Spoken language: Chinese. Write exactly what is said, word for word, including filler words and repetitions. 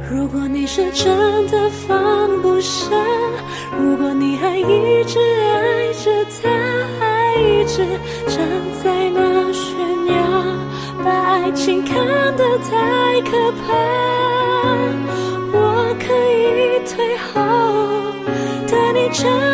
如果你是真的放不下，如果你还一直爱着他，一直站在那悬崖，把爱情看得太可怕，我可以退后，等你长